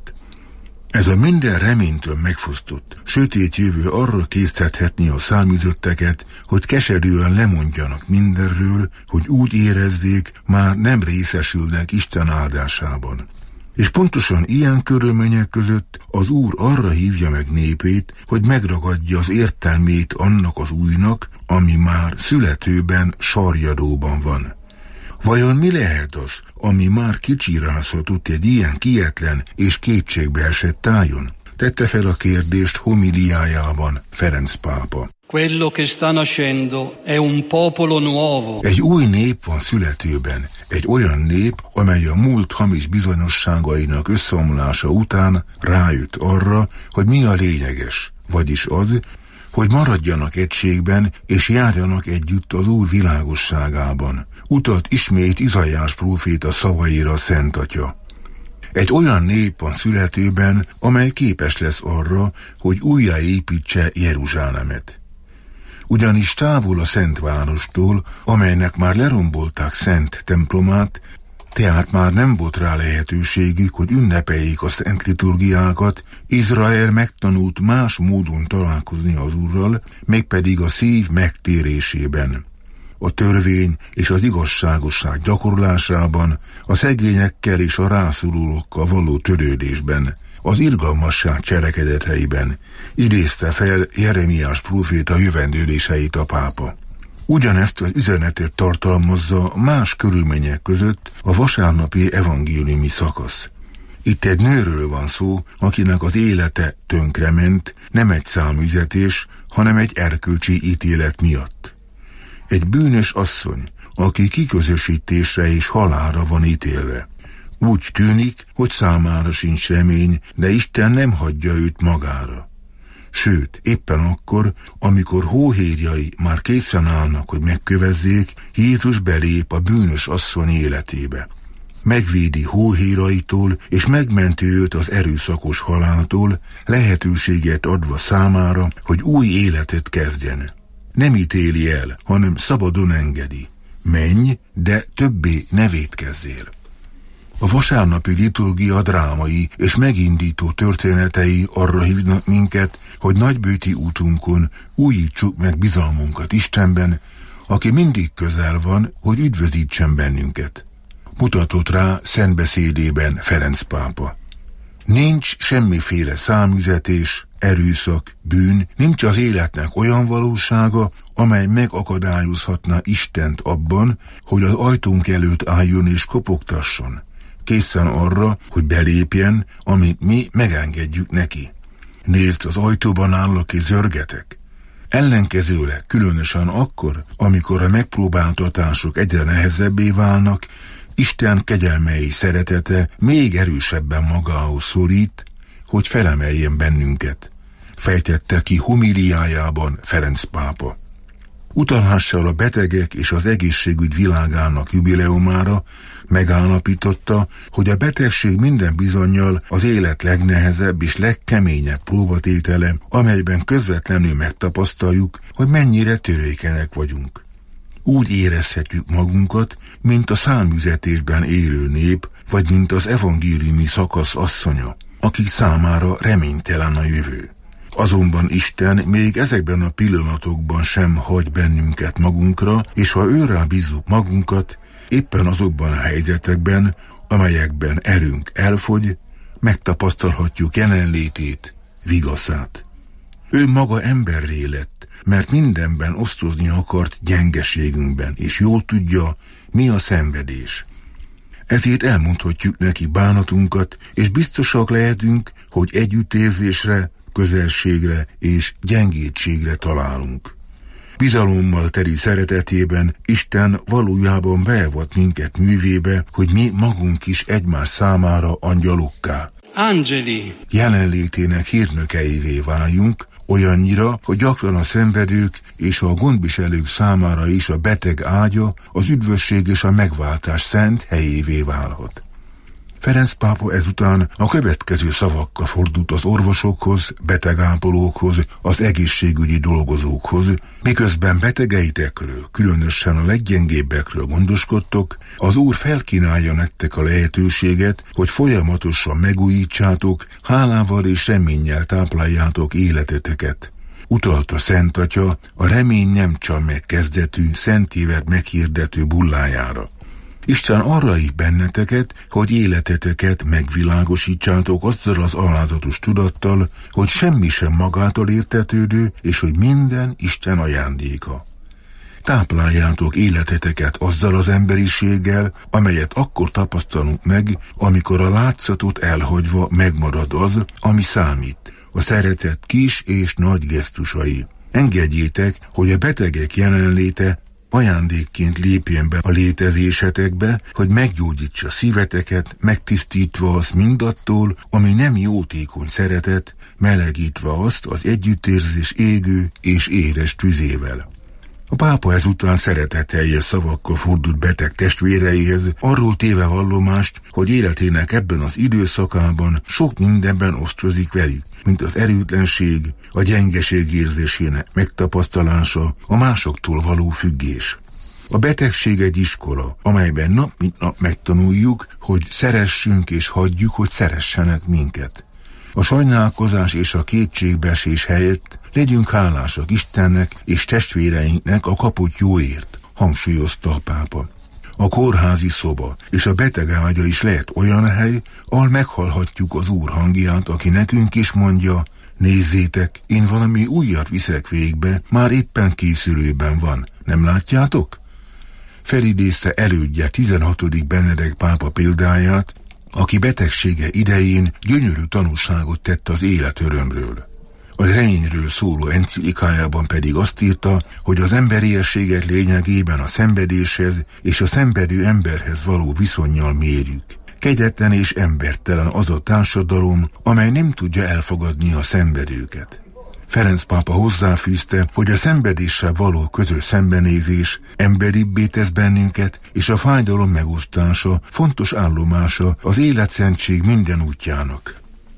Ez a minden reménytől megfosztott, sötét jövő arra késztethetni a száműzötteket, hogy keserűen lemondjanak mindenről, hogy úgy érezzék, már nem részesülnek Isten áldásában. És pontosan ilyen körülmények között az Úr arra hívja meg népét, hogy megragadja az értelmét annak az újnak, ami már születőben, sarjadóban van. Vajon mi lehet az, ami már kicsírázhatott egy ilyen kietlen és kétségbeesett tájon? Tette fel a kérdést homiliájában Ferenc pápa. Quello che sta nascendo è un popolo nuovo. Egy új nép van születőben, egy olyan nép, amely a múlt hamis bizonyosságainak összeomlása után rájött arra, hogy mi a lényeges, vagyis az, hogy maradjanak egységben és járjanak együtt az Úr világosságában. Utalt ismét Izaiás próféta szavaira a Szent Atya. Egy olyan nép van születőben, amely képes lesz arra, hogy újjáépítse Jeruzsálemet. Ugyanis távol a Szent Várostól, amelynek már lerombolták szent templomát, tehát már nem volt rá lehetőségük, hogy ünnepeljék a szent liturgiákat, Izrael megtanult más módon találkozni az Úrral, mégpedig a szív megtérésében. A törvény és az igazságosság gyakorlásában, a szegényekkel és a rászorulókkal való törődésben, az irgalmasság cselekedeteiben, idézte fel Jeremiás próféta jövendőléseit a pápa. Ugyanezt az üzenetet tartalmazza más körülmények között a vasárnapi evangéliumi szakasz. Itt egy nőről van szó, akinek az élete tönkrement, nem egy számüzetés, hanem egy erkölcsi ítélet miatt. Egy bűnös asszony, aki kiközösítésre és halálra van ítélve. Úgy tűnik, hogy számára sincs remény, de Isten nem hagyja őt magára. Sőt, éppen akkor, amikor hóhérjai már készen állnak, hogy megkövezzék, Jézus belép a bűnös asszony életébe. Megvédi hóhéraitól, és megmenti őt az erőszakos haláltól, lehetőséget adva számára, hogy új életet kezdjen. Nem ítéli el, hanem szabadon engedi. Menj, de többé ne vétkezzél. A vasárnapi liturgia drámai és megindító történetei arra hívnak minket, hogy nagybőti útunkon újítsuk meg bizalmunkat Istenben, aki mindig közel van, hogy üdvözítsen bennünket. Mutatott rá szentbeszédében Ferenc pápa. Nincs semmiféle számüzetés, erőszak, bűn, nincs az életnek olyan valósága, amely megakadályozhatná Istent abban, hogy az ajtónk előtt álljon és kopogtasson, készen arra, hogy belépjen, amit mi megengedjük neki. Nézd, az ajtóban állok és zörgetek. Ellenkezőleg, különösen akkor, amikor a megpróbáltatások egyre nehezebbé válnak, Isten kegyelmei szeretete még erősebben magához szorít, hogy felemeljen bennünket, fejtette ki homiliájában Ferenc pápa. Utalással a betegek és az egészségügy világának jubileumára megállapította, hogy a betegség minden bizonnyal az élet legnehezebb és legkeményebb próbatétele, amelyben közvetlenül megtapasztaljuk, hogy mennyire törékenyek vagyunk. Úgy érezhetjük magunkat, mint a számüzetésben élő nép, vagy mint az evangéliumi szakasz asszonya, akik számára reménytelen a jövő. Azonban Isten még ezekben a pillanatokban sem hagy bennünket magunkra, és ha őrrá bízzuk magunkat, éppen azokban a helyzetekben, amelyekben erőnk elfogy, megtapasztalhatjuk jelenlétét, vigaszát. Ő maga emberré lett, mert mindenben osztozni akart gyengeségünkben, és jól tudja, mi a szenvedés. Ezért elmondhatjuk neki bánatunkat, és biztosak lehetünk, hogy együttérzésre, közelségre és gyengétségre találunk. Bizalommal teli szeretetében Isten valójában beavat minket művébe, hogy mi magunk is egymás számára angyalokká. Angeli jelenlétének hírnökeivé váljunk, olyannyira, hogy gyakran a szenvedők és a gondviselők számára is a beteg ágya, az üdvösség és a megváltás szent helyévé válhat. Ferenc pápa ezután a következő szavakkal fordult az orvosokhoz, betegápolókhoz, az egészségügyi dolgozókhoz, miközben betegeitekről, különösen a leggyengébbekről gondoskodtok, az Úr felkínálja nektek a lehetőséget, hogy folyamatosan megújítsátok, hálával és reménnyel tápláljátok életeteket. Utalt a Szent Atya a remény nem csak megkezdetű, szent évet meghirdető bullájára. Isten arra hív benneteket, hogy életeteket megvilágosítsátok azzal az alázatos tudattal, hogy semmi sem magától értetődő, és hogy minden Isten ajándéka. Tápláljátok életeteket azzal az emberiséggel, amelyet akkor tapasztalunk meg, amikor a látszatot elhagyva megmarad az, ami számít, a szeretet kis és nagy gesztusai. Engedjétek, hogy a betegek jelenléte ajándékként lépjen be a létezésetekbe, hogy meggyógyítsa szíveteket, megtisztítva azt mindattól, ami nem jótékony szeretet, melegítve azt az együttérzés égő és édes tüzével. A pápa ezután szeretetteljes szavakkal fordult beteg testvéreihez, arról téve vallomást, hogy életének ebben az időszakában sok mindenben osztozik velük, mint az erőtlenség, a gyengeség érzésének megtapasztalása, a másoktól való függés. A betegség egy iskola, amelyben nap mint nap megtanuljuk, hogy szeressünk és hagyjuk, hogy szeressenek minket. A sajnálkozás és a kétségbeesés helyett legyünk hálásak Istennek és testvéreinknek a kapott jóért, hangsúlyozta a pápa. A kórházi szoba és a beteg ágya is lehet olyan hely, ahol meghallhatjuk az Úr hangját, aki nekünk is mondja: nézzétek, én valami újat viszek végbe, már éppen készülőben van, nem látjátok? Felidézte elődje tizenhatodik Benedek pápa példáját, aki betegsége idején gyönyörű tanúságot tett az élet örömről. Az reményről szóló enciklikájában pedig azt írta, hogy az emberiességet lényegében a szenvedéshez és a szenvedő emberhez való viszonnyal mérjük. Kegyetlen és embertelen az a társadalom, amely nem tudja elfogadni a szenvedőket. Ferenc pápa hozzáfűzte, hogy a szenvedéssel való közös szembenézés emberibbé tesz bennünket, és a fájdalom megosztása fontos állomása az életszentség minden útjának.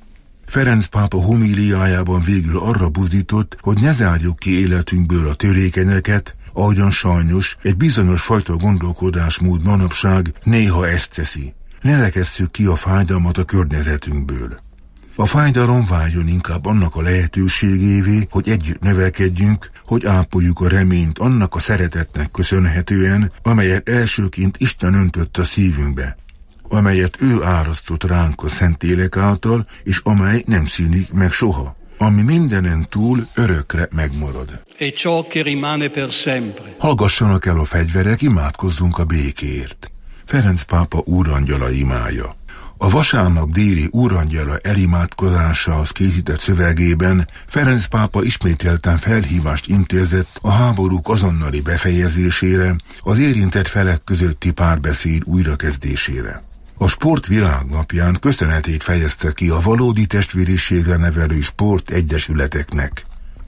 Ferenc pápa homíliájában végül arra buzdított, hogy ne zárjuk ki életünkből a törékenyeket, ahogyan sajnos egy bizonyos fajta gondolkodásmód manapság néha ezt teszi. Ne rekesszük ki a fájdalmat a környezetünkből. A fájdalom váljon inkább annak a lehetőségévé, hogy együtt növekedjünk, hogy ápoljuk a reményt annak a szeretetnek köszönhetően, amelyet elsőként Isten öntött a szívünkbe, amelyet ő árasztott ránk a Szentlélek által, és amely nem szűnik meg soha, ami mindenen túl örökre megmarad. E ciò che rimane per sempre. Hallgassanak el a fegyverek, imádkozzunk a békéért. Ferenc pápa úrangyala imája. A vasárnap déli úrangyala elimádkozásához készített szövegében Ferenc pápa ismételten felhívást intézett a háborúk azonnali befejezésére, az érintett felek közötti párbeszéd újrakezdésére. A Sport Világnapján köszönetét fejezte ki a valódi testvériségre nevelő sportegyesületeknek.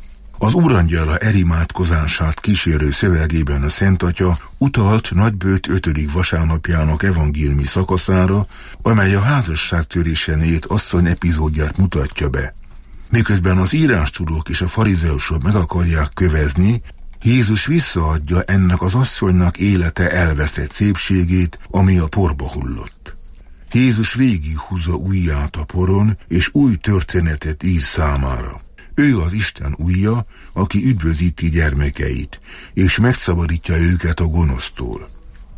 Az úrangyala elimádkozását kísérő szövegében a Szent Atya utalt Nagybőt ötödik vasárnapjának evangéliumi szakaszára, amely a házasságtörésen élt asszony epizódját mutatja be. Miközben az írástudók és a farizeusok meg akarják kövezni, Jézus visszaadja ennek az asszonynak élete elveszett szépségét, ami a porba hullott. Jézus végighúzza ujját a poron, és új történetet ír számára. Ő az Isten ujja, aki üdvözíti gyermekeit, és megszabadítja őket a gonosztól.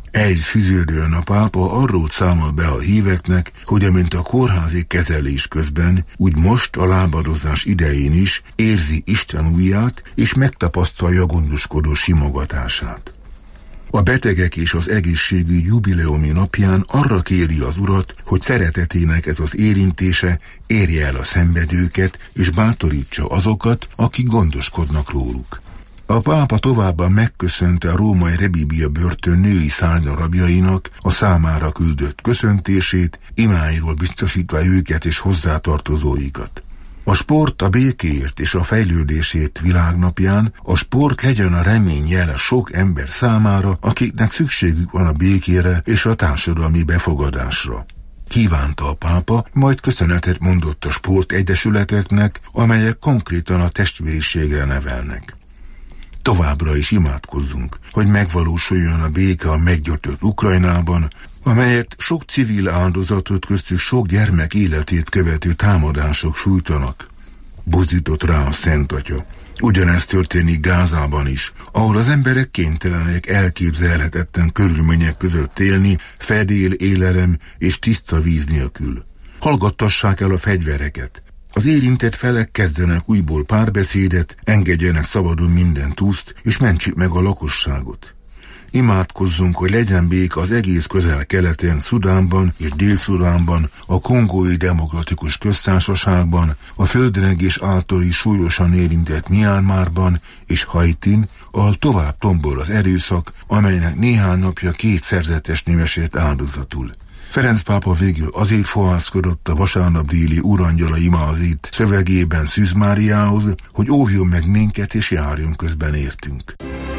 Ehhez fűződően a pápa arról számol be a híveknek, hogy amint a kórházi kezelés közben, úgy most a lábadozás idején is érzi Isten ujját, és megtapasztalja gondoskodó simogatását. A betegek és az egészségügy jubileumi napján arra kéri az Urat, hogy szeretetének ez az érintése érje el a szenvedőket, és bátorítsa azokat, akik gondoskodnak róluk. A pápa továbbá megköszönte a római Rebibbia börtön női szárnyarabjainak a számára küldött köszöntését, imáiról biztosítva őket és hozzátartozóikat. A sport a békéért és a fejlődésért világnapján a sport legyen a remény jele sok ember számára, akiknek szükségük van a békére és a társadalmi befogadásra. Kívánta a pápa, majd köszönetet mondott a sportegyesületeknek, amelyek konkrétan a testvériségre nevelnek. Továbbra is imádkozzunk, hogy megvalósuljon a béke a meggyötört Ukrajnában, amelyet sok civil áldozatot, köztük sok gyermek életét követő támadások sújtanak. Buzdított rá a Szent Atya. Ugyanezt történik Gázában is, ahol az emberek kénytelenek elképzelhetetlen körülmények között élni, fedél, élelem és tiszta víz nélkül. Hallgattassák el a fegyvereket. Az érintett felek kezdenek újból párbeszédet, engedjenek szabadon minden túszt, és mentsék meg a lakosságot. Imádkozzunk, hogy legyen béke az egész Közel-Keleten, Szudánban és Dél-Szudánban, a Kongói Demokratikus Köztársaságban, a földrengés általi súlyosan érintett Myanmarban és Haitin, ahol tovább tombol az erőszak, amelynek néhány napja két szerzetesnő esett áldozatul. Ferenc pápa végül azért fohászkodott a vasárnap déli Úrangyala imázit szövegében Szűz Máriához, hogy óvjon meg minket és járjon közben értünk.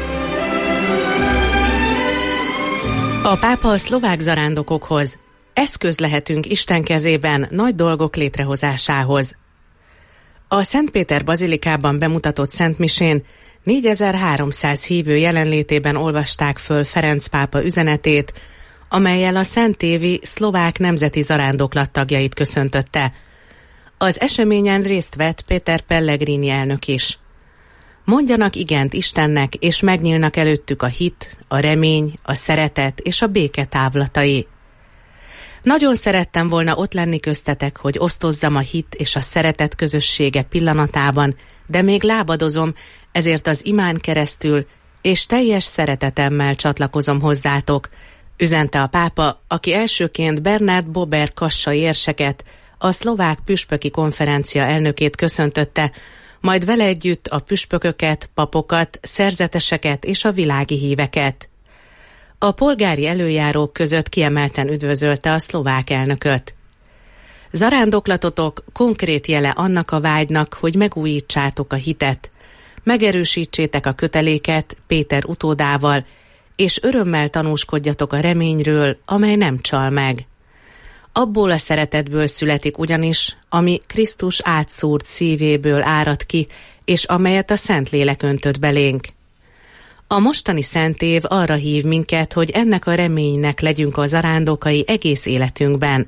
A pápa a szlovák zarándokokhoz. Eszköz lehetünk Isten kezében nagy dolgok létrehozásához. A Szent Péter bazilikában bemutatott szentmisén négyezer-háromszáz hívő jelenlétében olvasták föl Ferenc pápa üzenetét, amellyel a Szentévi szlovák nemzeti zarándoklat tagjait köszöntötte. Az eseményen részt vett Péter Pellegrini elnök is. Mondjanak igent Istennek, és megnyílnak előttük a hit, a remény, a szeretet és a béke távlatai. Nagyon szerettem volna ott lenni köztetek, hogy osztozzam a hit és a szeretet közössége pillanatában, de még lábadozom, ezért az imán keresztül és teljes szeretetemmel csatlakozom hozzátok, üzente a pápa, aki elsőként Bernard Bober kassai érseket, a szlovák püspöki konferencia elnökét köszöntötte, majd vele együtt a püspököket, papokat, szerzeteseket és a világi híveket. A polgári előjárók között kiemelten üdvözölte a szlovák elnököt. Zarándoklatotok konkrét jele annak a vágynak, hogy megújítsátok a hitet, megerősítsétek a köteléket Péter utódával, és örömmel tanúskodjatok a reményről, amely nem csal meg. Abból a szeretetből születik ugyanis, ami Krisztus átszúrt szívéből árad ki, és amelyet a Szentlélek öntött belénk. A mostani szent év arra hív minket, hogy ennek a reménynek legyünk a zarándokai egész életünkben.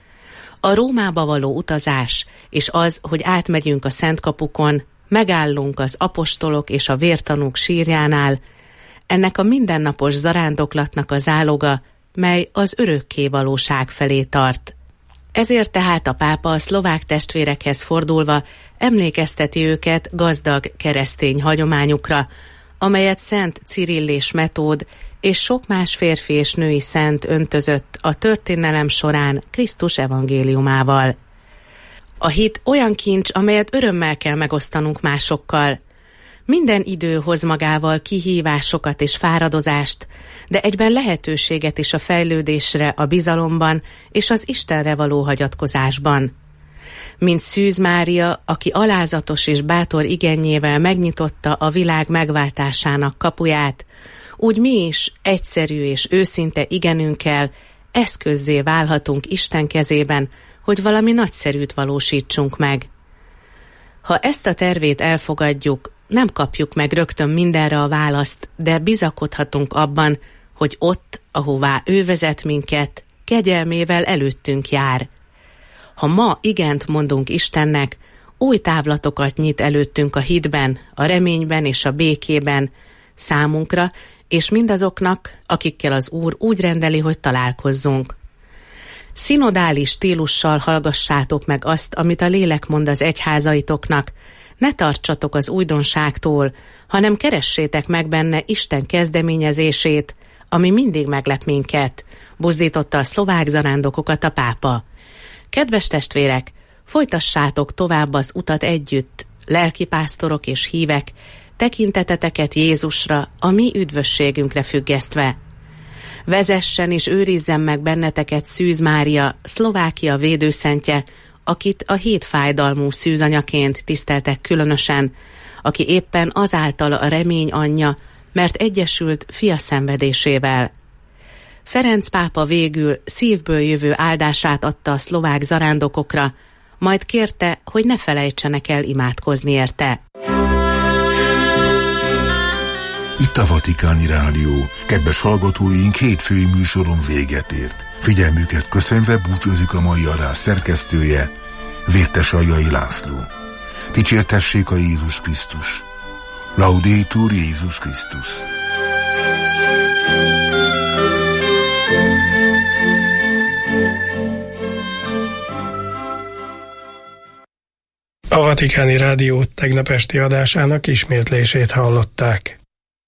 A Rómába való utazás, és az, hogy átmegyünk a Szentkapukon, megállunk az apostolok és a vértanúk sírjánál, ennek a mindennapos zarándoklatnak a záloga, mely az örökké valóság felé tart. Ezért tehát a pápa a szlovák testvérekhez fordulva emlékezteti őket gazdag keresztény hagyományukra, amelyet Szent Cirill és Metód és sok más férfi és női szent öntözött a történelem során Krisztus evangéliumával. A hit olyan kincs, amelyet örömmel kell megosztanunk másokkal. Minden idő hoz magával kihívásokat és fáradozást, de egyben lehetőséget is a fejlődésre, a bizalomban és az Istenre való hagyatkozásban. Mint Szűz Mária, aki alázatos és bátor igennyével megnyitotta a világ megváltásának kapuját, úgy mi is egyszerű és őszinte igenünkkel eszközzé válhatunk Isten kezében, hogy valami nagyszerűt valósítsunk meg. Ha ezt a tervét elfogadjuk, nem kapjuk meg rögtön mindenre a választ, de bizakodhatunk abban, hogy ott, ahová ő vezet minket, kegyelmével előttünk jár. Ha ma igent mondunk Istennek, új távlatokat nyit előttünk a hitben, a reményben és a békében, számunkra és mindazoknak, akikkel az Úr úgy rendeli, hogy találkozzunk. Szinodális stílussal hallgassátok meg azt, amit a lélek mond az egyházaitoknak, ne tartsatok az újdonságtól, hanem keressétek meg benne Isten kezdeményezését, ami mindig meglep minket, buzdította a szlovák zarándokokat a pápa. Kedves testvérek, folytassátok tovább az utat együtt, lelkipásztorok és hívek, tekinteteteket Jézusra, a mi üdvösségünkre függesztve. Vezessen és őrizzen meg benneteket Szűz Mária, Szlovákia védőszentje, akit a hét fájdalmú szűzanyaként tiszteltek különösen, aki éppen azáltal a remény anyja, mert egyesült fia szenvedésével. Ferenc pápa végül szívből jövő áldását adta a szlovák zarándokokra, majd kérte, hogy ne felejtsenek el imádkozni érte. Itt a Vatikáni Rádió. Kedves hallgatóink, hétfői műsoron véget ért. Figyelmüket köszönve búcsúzik a mai adás szerkesztője, Vértesaljai László. Dicsértessék a Jézus Krisztus. Laudetur Jézus Krisztus. A Vatikáni Rádió tegnap esti adásának ismétlését hallották.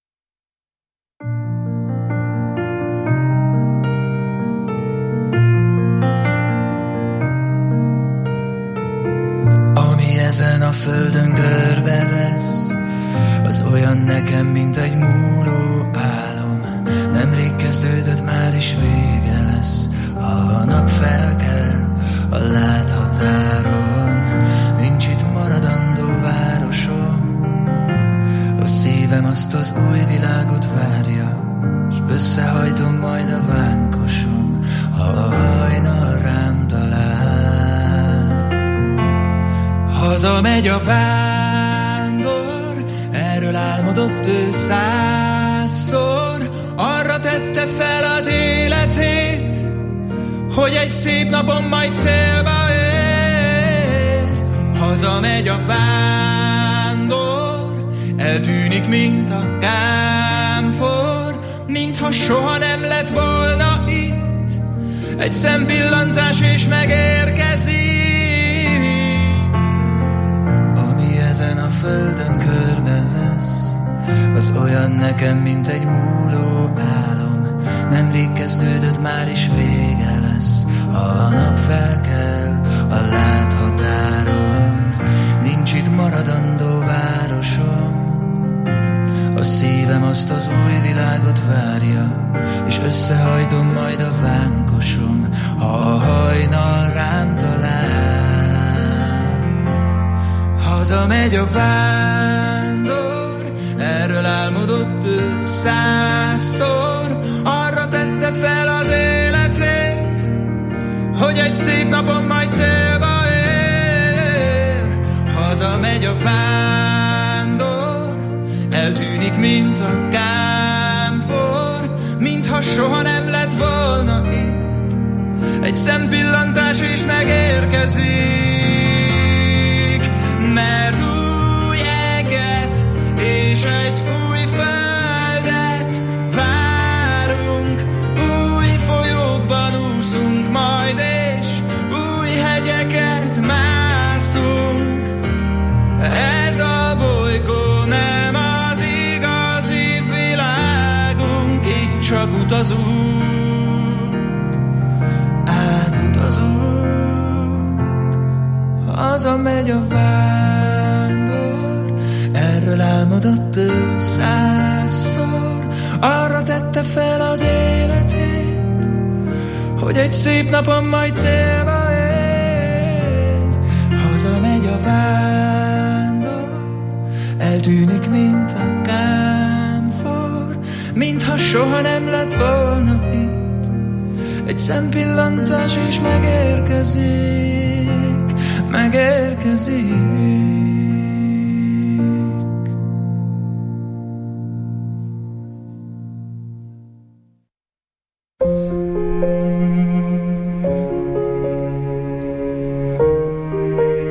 Ami ezen a földön körbevesz, az olyan nekem, mint egy múló álom. Nemrég kezdődött, már is vége lesz, ha a nap felkel a láthatáron. Nincs itt maradandó városom, a szívem azt az új világot várja, s összehajtom majd a vánkosom, ha a hajnal rám talál. Hazamegy a vándor, erről álmodott ő százszor, arra tette fel az életét, hogy egy szép napon majd célba ér. Hazamegy a vándor, eltűnik, mint a kámfor, mintha soha nem lett volna itt. Egy szempillantás és megérkezik. Ami ezen a földön körbevesz, az olyan nekem, mint egy múló álom. Nemrég kezdődött, már is vége lesz, ha a nap felkel a láthatáron. Nincs itt maradandó városom, a szívem azt az új világot várja, és összehajtom majd a vánkosom, ha a hajnal rám talál. Hazamegy a vándor, erről álmodott ő százszor, arra tette fel az életét, hogy egy szép napon majd célba ér. Hazamegy a vándor, eltűnik, mint a kámfor, mintha soha nem lett volna itt. Egy szempillantás és megérkezik, mert új eget és egy új földet várunk, új folyókban úszunk majd, és új hegyeket mászunk. Ez a bolygó nem az igazi világunk, itt csak utazunk, átutazunk. Hazamegy a vándor, erről álmodott ő százszor, arra tette fel az életét, hogy egy szép napon majd célba ér. Hazamegy a vándor, eltűnik, mint a kámfor, mintha soha nem lett volna itt. Egy szempillantás és megérkezik, megérkezik.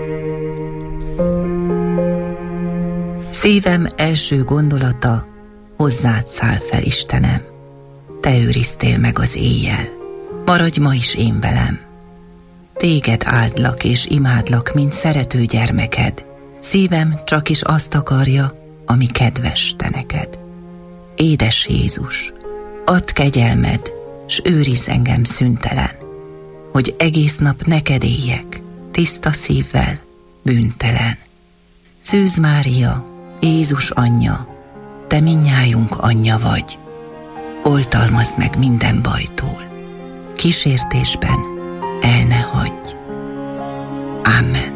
Szívem első gondolata hozzád száll fel Istenem. Te őriztél meg az éjjel, maradj ma is én velem. Téged áldlak és imádlak, mint szerető gyermeked. Szívem csak is azt akarja, ami kedves te neked. Édes Jézus, add kegyelmed, s őrizz engem szüntelen, hogy egész nap neked éljek, tiszta szívvel, bűntelen. Szűz Mária, Jézus anyja, te mindnyájunk anyja vagy, oltalmazd meg minden bajtól, kísértésben el ne hagyj. Amen.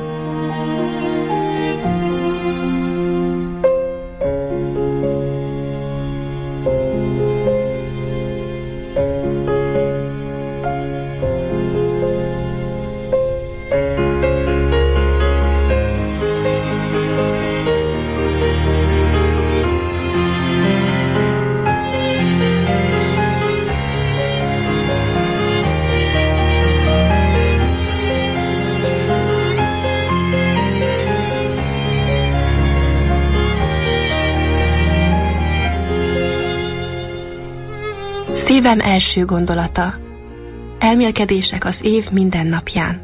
Szívem első gondolata. Elmélkedések az év minden napján.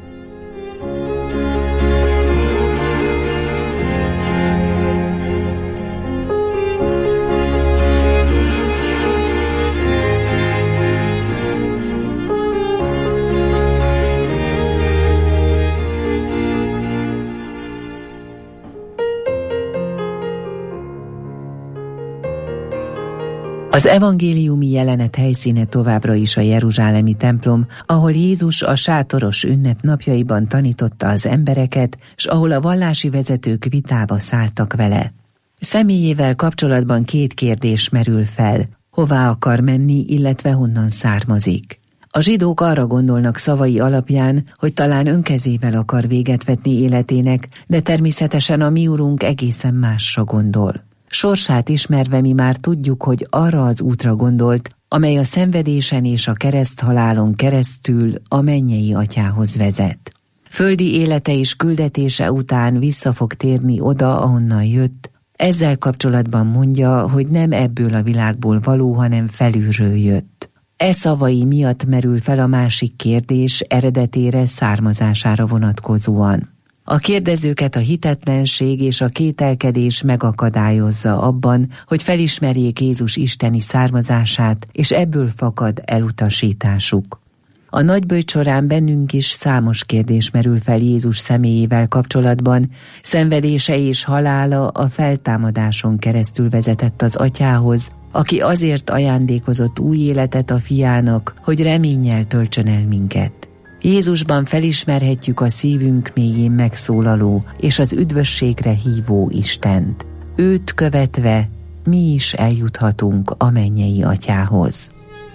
Az evangéliumi jelenet helyszíne továbbra is a jeruzsálemi templom, ahol Jézus a sátoros ünnep napjaiban tanította az embereket, s ahol a vallási vezetők vitába szálltak vele. Személyével kapcsolatban két kérdés merül fel: hová akar menni, illetve honnan származik. A zsidók arra gondolnak szavai alapján, hogy talán önkezével akar véget vetni életének, de természetesen a mi Urunk egészen másra gondol. Sorsát ismerve mi már tudjuk, hogy arra az útra gondolt, amely a szenvedésen és a kereszthalálon keresztül a mennyei atyához vezet. Földi élete és küldetése után vissza fog térni oda, ahonnan jött. Ezzel kapcsolatban mondja, hogy nem ebből a világból való, hanem felülről jött. E szavai miatt merül fel a másik kérdés eredetére, származására vonatkozóan. A kérdezőket a hitetlenség és a kételkedés megakadályozza abban, hogy felismerjék Jézus isteni származását, és ebből fakad elutasításuk. A nagyböjt során bennünk is számos kérdés merül fel Jézus személyével kapcsolatban. Szenvedése és halála a feltámadáson keresztül vezetett az atyához, aki azért ajándékozott új életet a fiának, hogy reménnyel töltsön el minket. Jézusban felismerhetjük a szívünk mélyén megszólaló és az üdvösségre hívó Istent. Őt követve mi is eljuthatunk a mennyei atyához.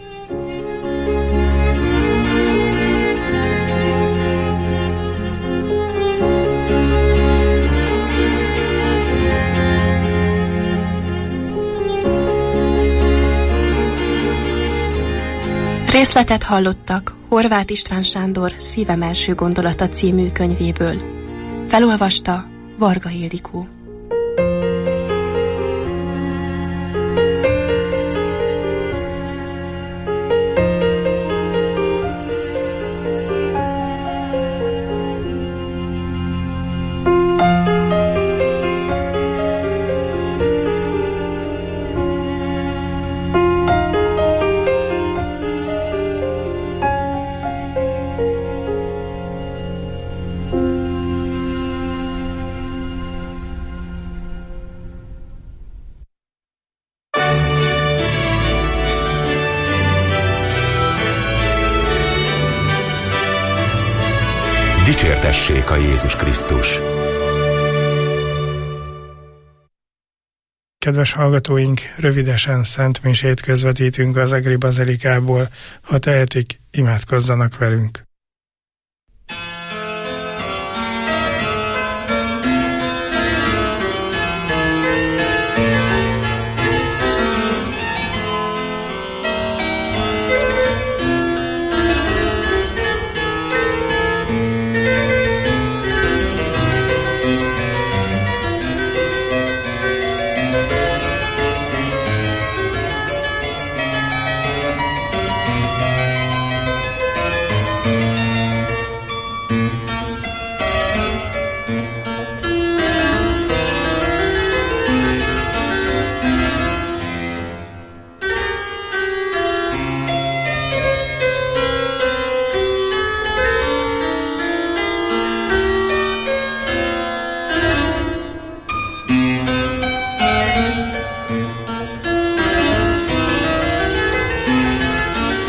Részletet hallottak Horváth István Sándor Szívem első gondolata című könyvéből. Felolvasta Varga Ildikó. Dicsértessék a Jézus Krisztus! Kedves hallgatóink, rövidesen szentmisét közvetítünk az Egri Bazilikából. Ha tehetik, imádkozzanak velünk.